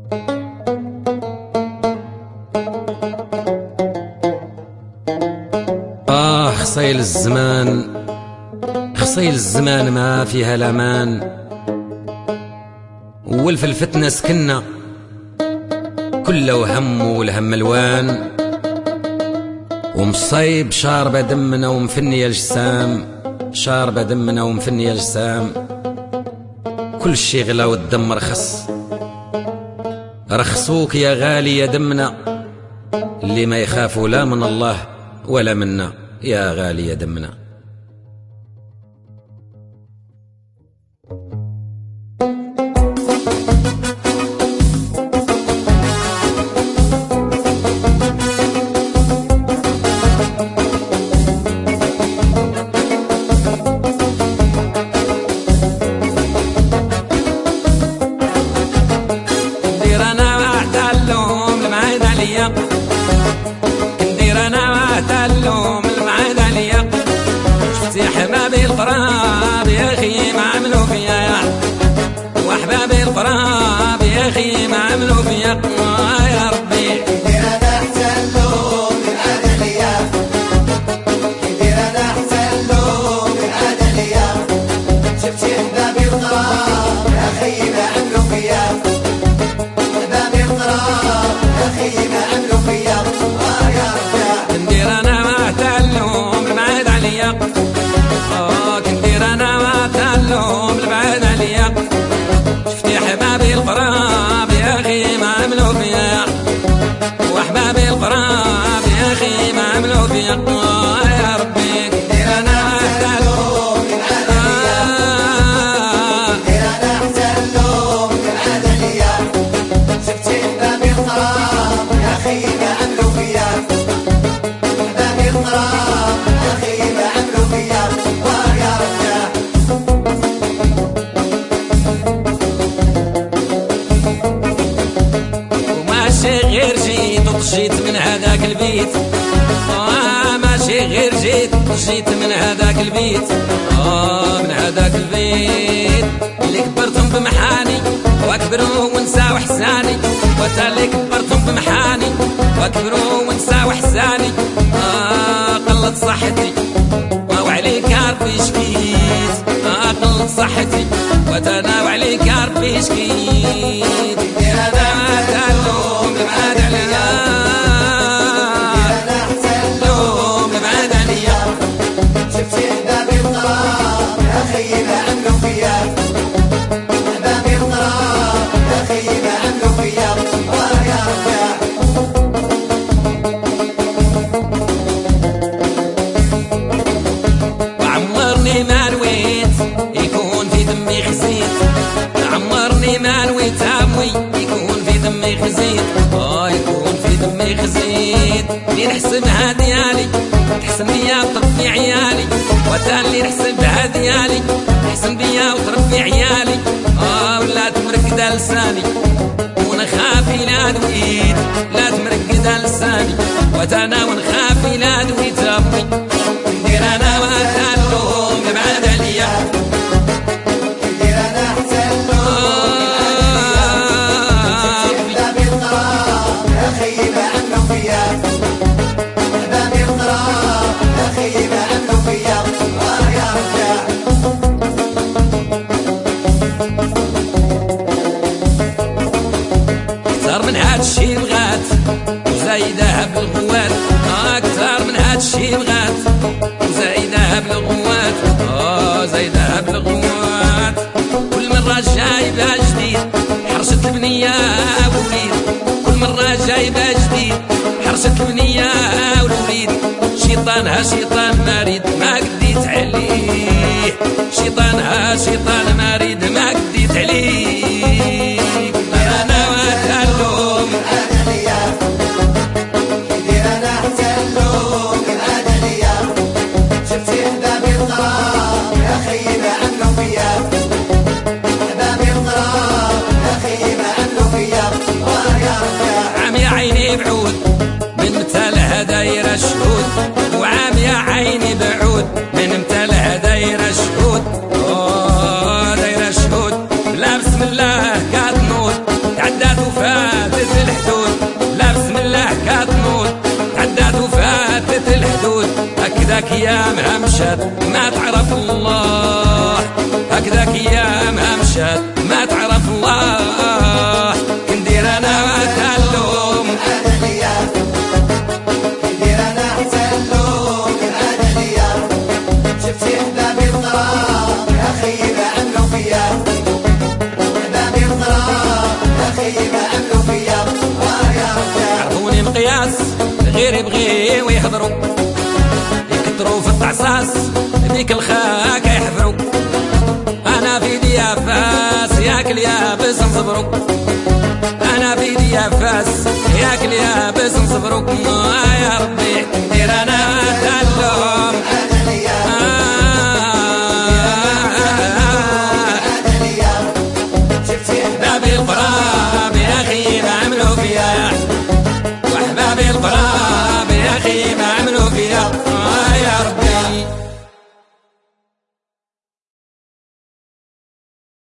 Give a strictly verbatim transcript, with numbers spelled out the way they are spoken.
آه خصيل الزمان، خصيل الزمان ما فيها الأمان. والف الفتنة سكنة كله هم والهم الوان، ومصيب شاربة دمنا ومفنية الجسام، شاربة دمنا ومفنية الجسام. كل شي غلا والدم رخص، رخصوك يا غالي يا دمنا، اللي ما يخافوا لا من الله ولا منا يا غالي يا دمنا. كندير انا واتعلم المعاد عليا، شفتي احبابي القراب يا اخي ما عملوا فيا، واحبابي القراب يا اخي ما عملوا فيا. يا ربي كندير انا احتلوا المعاد عليا، كندير انا احتلوا المعاد عليا، شفتي احبابي القراب يا اخي ما عملوا فيا، احبابي القراب يا اخي ما عملوا فيا. كندير انا واتعلم المعاد عليا، اه كندير انا واتعلم المعاد عليا، شفتي احبابي القراب يا اخي ما عملوا فيا، واحبابي القراب يا اخي ما عملوا فيا. يا ربي كندير انا واتعلم المعاد عليا، كندير انا احتلوا المعاد عليا، شفتي احبابي القراب يا اخي ما عملوا فيا، احبابي القراب يا اخي ما عملوا فيا. يا رجال وماشي غير جيت وطشيت من هذاك البيت، آه ماشي غير جيت وطشيت من هذاك البيت، آه من هذاك البيت اللي كبرتم بمحاني واكبروا ونساو احساني، وتا اللي كبرتم بمحاني واكبروا ونساو احساني. آه قلت صحتي وعليك ربي شكيت، آه قلت صحتي وتناو عليك ربي شكيت. كندير انا تعلم المعاد عليا، انا احتلوا المعاد عليا، شفتي احبابي القراب يا اخي ما عملوا فيا، احبابي القراب يا اخي ما عملوا فيا. يا رجال وعمرني ما نويت يكون في دمي خزيت، عمرني ما نويت عموي يكون في دمي خزيت، اه يكون في دمي خزيت. اللي نحسبها ديالي تحسن بيا وتربي عيالي، وتا اللي نحسبها ديالي تحسن بيا وتربي عيالي. اه ولا تمرقد لساني ونخافي لا دويت، لا تمرقد لساني وتانا ونخافي لا دويت. ربي كندير انا واتعلم المعاد عليا، كندير انا احتلوا احبابي القراب يا اخي ما عملوا فيا، احبابي القراب يا اخي ما عملوا فيا. يا رجال اكثر من هاد الشي بغات وزايدها بالغوات، اكثر من هاد الشي بغات وزايدها بالغوات، اه زايدها بالغوات. كل مرة جايبة جديد حرشت البنية والوليد، كل مرة جايبة جديد حرشت البنية والوليد. شيطانها شيطان مريد ما قديت عليه، شيطانها شيطان مريد ما قديت عليه. انا واتعلم المعاد عليا، كندير انا احتلوا المعاد عليا، شفتي احبابي القراب يا اخي ما عملوا فيا، احبابي القراب يا اخي ما عملوا فيا. يا رجال عام يا عيني بعود من مثال هداير الشهود، وعام يا عيني بعود هكذاك ايامها مشات ما تعرف الله، هكذاك ايامها مشات ما تعرف الله. كندير انا وتعلم هذا الايام، كندير انا حتى اللوم هذا الايام. شفتي احبابي الغرام يا خيي ما عملوا فيا، احبابي الغرام يا خيي ما عملوا فيا. اه يا رجال عرفوني مقياس غير يبغيو يحضروا، يكتروا في الطعساس ذيك الخاك يحفروا. انا في يدي فاس ياكل يابس نصبروا، انا في يدي فاس ياكل يابس نصبروا. يا ربي ندير انا تعلم هذا الايام، هذا الايام. شفتي احبابي الغراب يا اخي ما عملوا فيا، واحبابي الغراب يا اخي ما عملوا فيا. يا ربي